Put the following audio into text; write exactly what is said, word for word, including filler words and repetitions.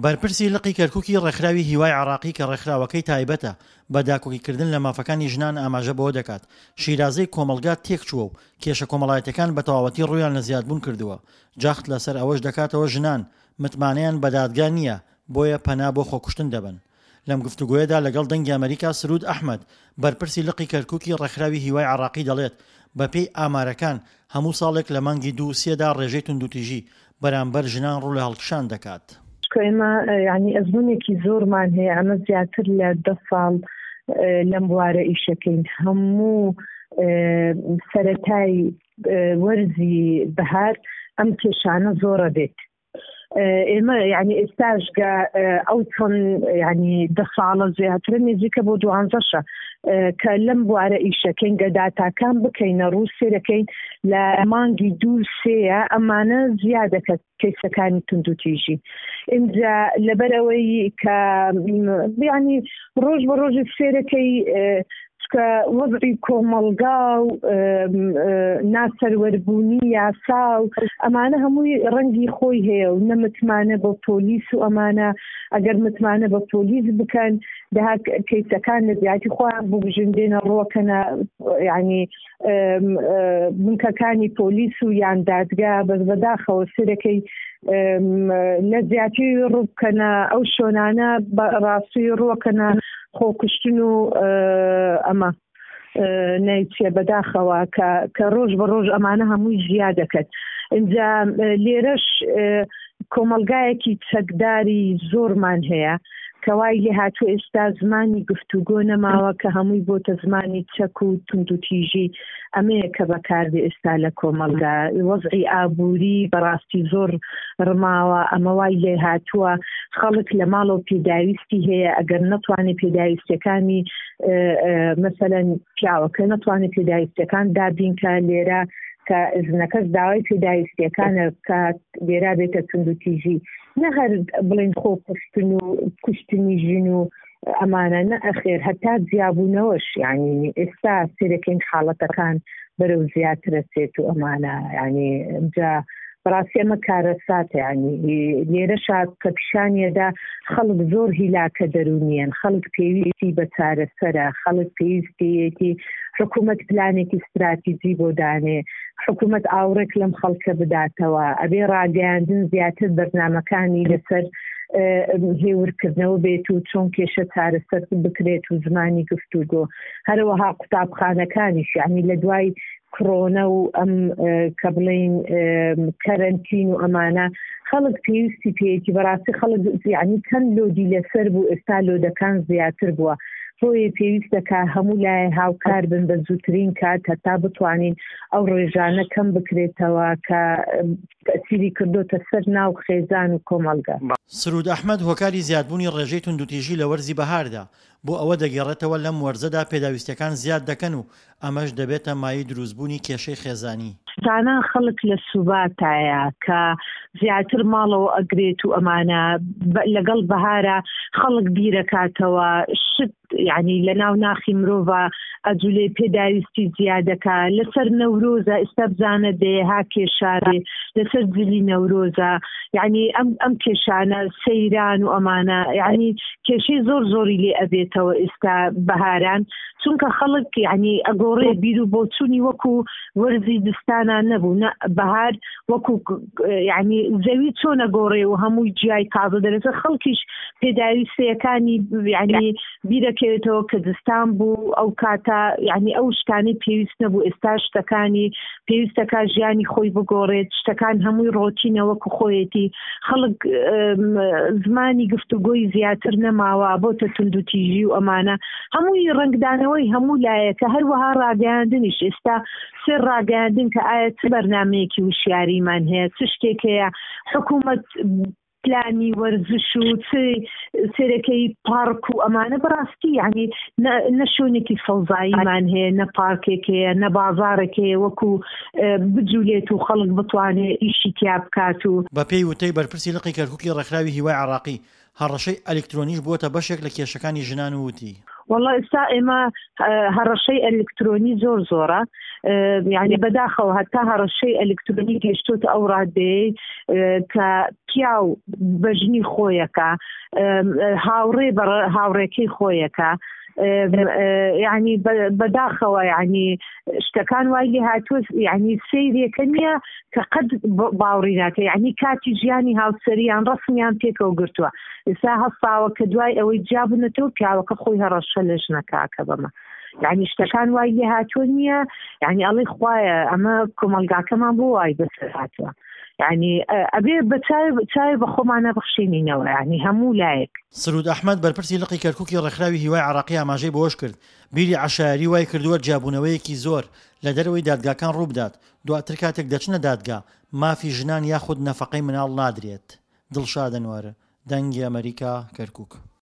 بەرپرسی لقی کەرکووکی ڕێکخراوی هیوای عراقی کە ڕێکخراوەکەی تایبەتە بە داکۆکیکردن لە مافەکانی ژنان ئاماژە بەوە دەکات شیرازەی کۆمەلگا تێکچووە و کێشە کۆمەڵایەتەکان بە تەواوەتی ڕوویان لە زیادبوون کردووە. جاخت لەسەر ئەوەش دەکاتەوە ژنان متمانەیان بە دادگا نییە بۆیە پەنا بۆ خۆکوشتن دەبن. لەم گفتوگۆیەدا لەگەڵ دەنگی ئەمریکا سرود ئەحمەد بەرپرسی لقی کەرکووکی ڕێکخراوی هیوای عراقی دەڵێت بەپێی ئامارەکان هەموو ساڵێک لە مانگی دوو سێدا ڕێژەی توندوتیژی بەرامبەر ژنان ڕوو لە هەڵکشان دەکات. ئێمە ینی ئەزمونێکی زۆرمان هەیە ئەمە زیاتر لە دە ساڵ لەم بوارە ئیشەکەین. هەموو سەرەتای وەرزی بەهار ئەم کێشانە زۆرە بێت. ئێمە ینی ئێستاشگە ئەو چۆن ینی دە ساڵە زیاترە نێزیکە بۆ دوانزەشە کە لەم بوارە ئیشەکەین گەداتاکان بکەینە ڕوو سێرەکەین لە مانگی دوو سێە ئەمانە زیادەکە کەیسەکانی توندوتیژی. اینجا لەبەرەوەی کە ینی ڕۆژ بە ڕۆژی سێرەکەی کە وەزعی کۆمەلگا و ناسەروەربوونی یاسا و ئەمانە هەمووی ڕەنگی خۆی هەیە و نەمتمانە بە پۆلیس و ئەمانە ئەگەر متمانە بە پۆلیس بکەن دەها کەیسەکان لە زیاتی خۆیان بۆ بژندێنە ڕۆکەنە ینی بنکەکانی پۆلیس و یان دادگا بەس بەداخەوە سەرەکەی لە زیاتی ڕووبکەنە ئەو شۆنانە ڕاستی ڕۆکەنە خۆکوشتن و ئەمە نایچێ بەداخەوە کە ڕۆژ بە ڕۆژ ئەمانە هەمووی زیاد دەکەن. اینجا لێرەش کۆمەلگایەکی چەکداری زۆرمان هەیە کەوای لێ هاتووە ئێستا زمانی گفتوگۆ نەماوە کە هەمووی بۆتە زمانی چەک و توندوتیژی ئەمەیە کە بەکاردێ ئێستا لە کۆمەلگا. وەزعی ئابووری بەڕاستی زۆر ڕماوە ئەمە وای لێ هاتووە خەڵک لە ماڵەوە پێداویستی هەیە ئەگەر نەتوانێت پێداویستەکانی مەسەلەن پیاوەکە نەتوانێت پێداویستەکان دابینکە لێرە کە ئزنەکەس داوای پێداویستیەکانە کە لێرا بێتە توندوتیژی نە هەر بڵێن خۆکوشتن و کوشتنی ژن و ئەمانە نە ئەخێر هەتا جیابوونەوەش ینی ئێستا سێرەکەین حاڵەتەکان بەرەو زیاترە سێت و ئەمانە ینی جا بەڕاستی ئەمە کارەساتە ینی لێرەشا کە پیشانیەدا خەڵک زۆر هیلاکە دەرونیان خەڵک پێویستی بە چارەسەرە خەڵک پێویستیەتی حکوومەت پلانێکی استراتیجی بۆ دانێ حکوومەت ئاورێک لەم خەڵکە بداتەوە ئەبێ ڕاگەیاندن زیاتر بەرنامەکانی لەسەر هێورکردنەوە بێت و چۆن کێشە چارەسەر بکرێت و زمانی گفتوگۆ هەروەها قوتابخانەکانیش یعنی لە دوای کڕۆنە و ئەم کە بڵین کەرەنتین و ئەمانە خەڵک پێویستی پێیەتی بەڕاستی خەڵک یعنی چەند لۆدی لەسەر بوو ئێستا لۆدەکان زیاتر بووە بۆیە پێویستەکە هەموو لای هاوکار بن بە زووترین کات هەتا بتوانین ئەو ڕێژانە کەم بکرێتەوە کە تەسیری کردوتە سەر ناو خێزان و کۆمەلگا. سرود ئەحمەد هۆکاری زیادبوونی ڕێژەی توندوتیژی لە وەرزی بەهاردا بۆ ئەوە دەگەڕێتەوە لەم وەرزەدا پێداویستەکان زیاد دەکەن و ئەمەش دەبێتە مای دروستبوونی کێشەی خێزانی. شتانە خەڵک لە سوباتایە کە زیاتر ماڵەوە ئەگرێت و ئەمانە لەگەڵ بەهارە خەڵک بیرەکاتەوە شت یعنی لە ناو ناخی مرۆڤە ئەجولێ پێداویستی زیادەکە لەسەر نەورۆزە ئێستا بزانە دێها کێشارێ لەسەر جلی نەورۆزە یعنی ئەم ئەم کێشانە سەیران و ئەمانە یعنی کێشەی زۆر زۆری لێ ئەبێتەوە ئێستا بەهاران چونکە خەڵک یعنی ئەگۆڕێ بیر و بۆچوونی وەکو وەرزی دستانە نەبوو بەهار وەکو یعنی زەوی چۆن ئەگۆڕێ و هەمووی جیای تازە دەرەسە خەڵکیش پێداویستەکانی یعنی بیرەکەوێتەوە کە دستان بوو ئەو کاتە یعنی ئەو شتانی پێویست نەبوو ئێستا شتەکانی پێویستەکە ژیانی خۆی بگۆڕێت شتەکان هەمووی ڕۆتینە وەکو خۆیەتی خەڵک زمانی گفتوگۆی زیاتر نەماوە بۆتە توندوتیژی و ئەمانە هەمووی ڕنگدانەوەی هەموو لایەکە هەروەها ڕاگەیاندنیش ئێستا سێ ڕاگەیاندن کە ئایا چ بەرنامەیەکی وشیاریمان هەیە چ شتێک هەیە حکوومەت پلانی وەرزش و سێرەکەی پارک و ئەمانە بەڕاستی یعنی نە شوێنێکی سەوزاییمان هەیە نە پارکێک هەیە نە بازارێک هەیە وەکو بجوولێت و خەڵک بتوانێت ئیشی تیا بکات و بە پێی وتەی بەرپرسی لقی کەرکووکی ڕێکخراوی هیوای عراقی هەڕەشەی ئەلکترۆنیش بووەتە بەشێک لە کێشەکانی ژنان و وتی والله ئێستا ئێمە هەڕەشەی ئەلکترۆنی زۆر زۆرە، یعنی بەداخەوە هەتا هەڕەشەی ئەلکترۆنی گەیشتۆتە ئەو ڕادەیە کە پیاو بەژنی خۆیەکە، هاوڕێ بە هاوڕێکەی خۆیەکە، يعني بداخەوە يعني شتەکان وای لێ هاتووە، يعني سەیرێکە نییە کە قەت باوەڕی ناکە، يعني کاتی ژیانی هاوسەریان ڕسمیان پێکەوە گرتووە. ئێستا هەستاوە کە دوای ئەوەی جابنێتەوە پیاوەکە خۆی هەڕەشە لە ژنەکە بەمە، يعني شتەکان وای لێ هاتووە نییە، يعني ئەڵێ خوایە ئەمە کۆمەلگاکەمان بۆ وای بەسەر هاتووە، يعني ئەبێ بە چاوی بە خۆمانە بخشێنینەوە، يعني هەموو لایەک. سرود ئەحمەد بەرپرسی لقی کەرکووکی ڕێکخراوی هیوای عراقی ئاماژەی بۆش کرد بیری عەشایری وای کردووە جیابوونەوەیەکی زۆر لە دەرەوەی دادگاکان ڕووبدات، دواتر کاتێک دەچنە دادگا مافی ژنان یاخود نەفەقەی مناڵ نادرێت. دڵشاد ئەنوەر، دەنگی ئەمریکا، کەرکووک.